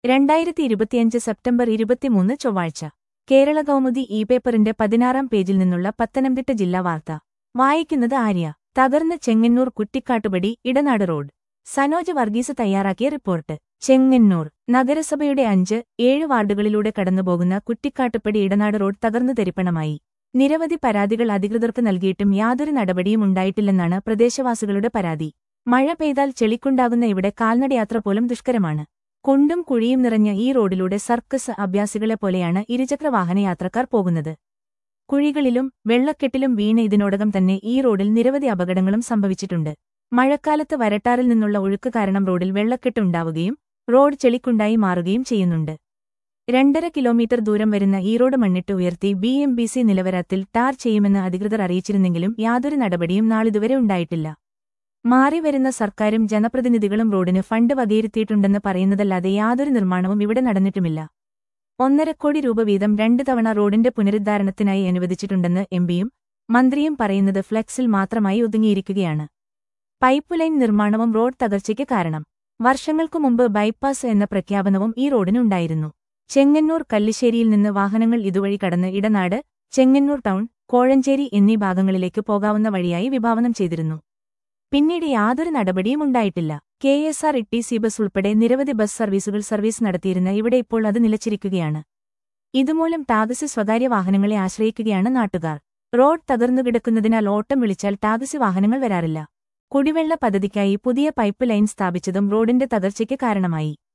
2025 September 23 ചൊവ്വാഴ്ച കേരള കൗമുദി പേപ്പറിന്റെ 16-ാം പേജിൽ നിന്നുള്ള പത്തനംതിട്ട ജില്ലാ വാർത്ത വായിക്കുന്നത് ആര്യ. തകർന്ന് ചെങ്ങന്നൂർ കുറ്റിക്കാട്ടുപടി ഇടനാട് റോഡ്. സനോജ് വർഗീസ് തയ്യാറാക്കിയ റിപ്പോർട്ട്. ചെങ്ങന്നൂർ നഗരസഭയുടെ 5-7 വാർഡുകളിലൂടെ കടന്നുപോകുന്ന കുറ്റിക്കാട്ടുപടി ഇടനാട് റോഡ് തകർന്നു തരിപ്പണമായി. നിരവധി പരാതികൾ അധികൃതർക്ക് നൽകിയിട്ടും യാതൊരു നടപടിയും ഉണ്ടായിട്ടില്ലെന്നാണ് പ്രദേശവാസികളുടെ പരാതി. മഴ പെയ്താൽ ചെളിക്കുണ്ടാകുന്ന ഇവിടെ കാൽനടയാത്ര പോലും ദുഷ്കരമാണ്. കുണ്ടും കുഴിയും നിറഞ്ഞ ഈ റോഡിലൂടെ സർക്കസ് അഭ്യാസികളെപ്പോലെയാണ് ഇരുചക്രവാഹനയാത്രക്കാർ പോകുന്നത്. കുഴികളിലും വെള്ളക്കെട്ടിലും വീണ് ഇതിനോടകം തന്നെ ഈ റോഡിൽ നിരവധി അപകടങ്ങളും സംഭവിച്ചിട്ടുണ്ട്. മഴക്കാലത്ത് വരട്ടാറിൽ നിന്നുള്ള ഒഴുക്ക് കാരണം റോഡിൽ വെള്ളക്കെട്ടുണ്ടാവുകയും റോഡ് ചെളിക്കുണ്ടായി മാറുകയും ചെയ്യുന്നുണ്ട്. 2.5 കിലോമീറ്റർ ദൂരം വരുന്ന ഈ റോഡ് മണ്ണിട്ട് ഉയർത്തി BMBC നിലവാരത്തിൽ ടാർ ചെയ്യുമെന്ന് അധികൃതർ അറിയിച്ചിരുന്നെങ്കിലും യാതൊരു നടപടിയും നാളിതുവരെ ഉണ്ടായിട്ടില്ല. മാറിവരുന്ന സർക്കാരും ജനപ്രതിനിധികളും റോഡിന് ഫണ്ട് വകയിരുത്തിയിട്ടുണ്ടെന്ന് പറയുന്നതല്ലാതെ യാതൊരു നിർമ്മാണവും ഇവിടെ നടന്നിട്ടുമില്ല. 1.5 കോടി രൂപ വീതം 2 തവണ റോഡിന്റെ പുനരുദ്ധാരണത്തിനായി അനുവദിച്ചിട്ടുണ്ടെന്ന് MPയും മന്ത്രിയും പറയുന്നത് ഫ്ലെക്സിൽ മാത്രമായി ഒതുങ്ങിയിരിക്കുകയാണ്. പൈപ്പ് ലൈൻ നിർമ്മാണവും റോഡ് തകർച്ചയ്ക്ക് കാരണം. വർഷങ്ങൾക്കു മുമ്പ് ബൈപ്പാസ് എന്ന പ്രഖ്യാപനവും ഈ റോഡിനുണ്ടായിരുന്നു. ചെങ്ങന്നൂർ കല്ലിശ്ശേരിയിൽ നിന്ന് വാഹനങ്ങൾ ഇതുവഴി കടന്ന് ഇടനാട്, ചെങ്ങന്നൂർ ടൗൺ, കോഴഞ്ചേരി എന്നീ ഭാഗങ്ങളിലേക്ക് പോകാവുന്ന വഴിയായി വിഭാവനം ചെയ്തിരുന്നു. പിന്നീട് യാതൊരു നടപടിയും ഉണ്ടായിട്ടില്ല. KSRTC ബസ് ഉൾപ്പെടെ നിരവധി ബസ് സർവീസുകൾ സർവീസ് നടത്തിയിരുന്ന ഇവിടെ ഇപ്പോൾ അത് നിലച്ചിരിക്കുകയാണ്. ഇതുമൂലം ടാക്സി സ്വകാര്യ വാഹനങ്ങളെ ആശ്രയിക്കുകയാണ് നാട്ടുകാർ. റോഡ് തകർന്നുകിടക്കുന്നതിനാൽ ഓട്ടം വിളിച്ചാൽ ടാക്സി വാഹനങ്ങൾ വരാറില്ല. കുടിവെള്ള പദ്ധതിക്കായി പുതിയ പൈപ്പ് ലൈൻ സ്ഥാപിച്ചതും റോഡിന്റെ തകർച്ചയ്ക്ക് കാരണമായി.